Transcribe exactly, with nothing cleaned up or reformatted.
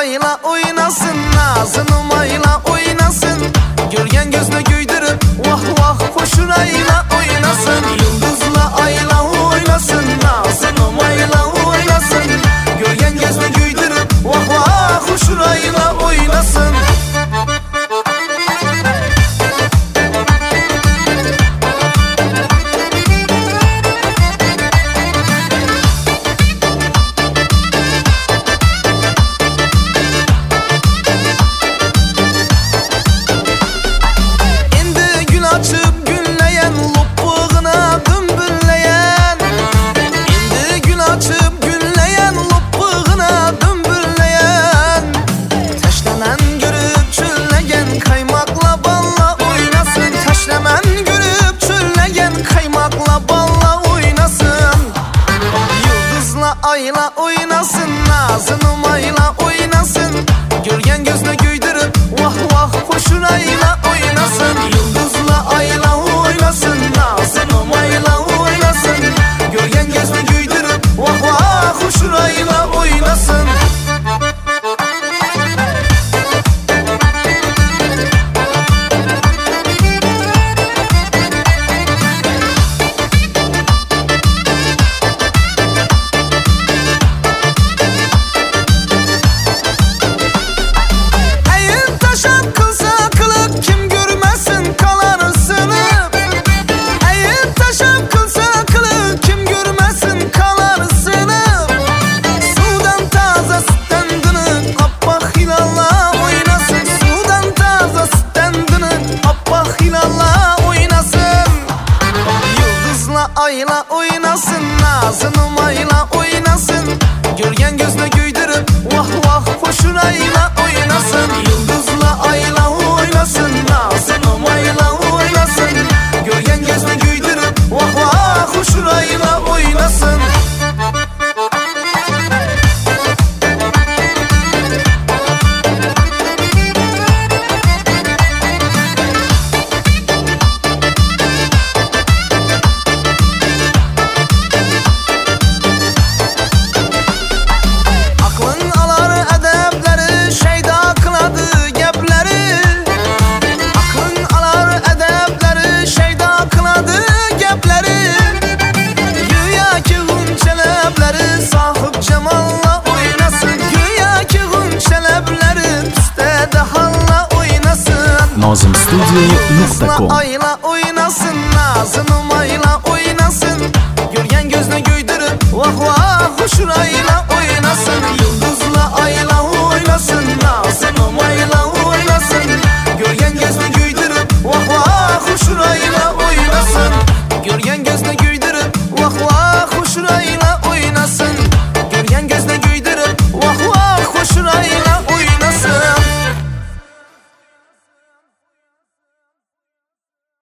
ayla oynasın, nazı numayla oynasın, görgen gözle güydürüp vah vah koşur ayla oynasın. Yıldızla ayla oynasın, nazı numayla oynasın, görgen gözle güydürüp vah vah koşur ayla oynasın. Ayla oynasın, nazı numayla oynasın, görgen gözle güydürüp vah vah koşur ayla oynasın. Yıldızla ayla oynasın, nazı numayla oynasın, görgen gözle güydürüp vah vah koşur ayla oynasın. Ayla oynasın, nazı numayla oynasın, görgen gözle güydürüp vah vah koşur ayla oynasın. Yıldızla ayla oynasın, nazı numayla oynasın, görgen gözle güydürüp vah vah koşur ayla oynasın. Nazım Studio nokta com. Ayla oynasın, nazı numayla oynasın, görgen gözle güydürüp vah vah koşur ayla oynasın.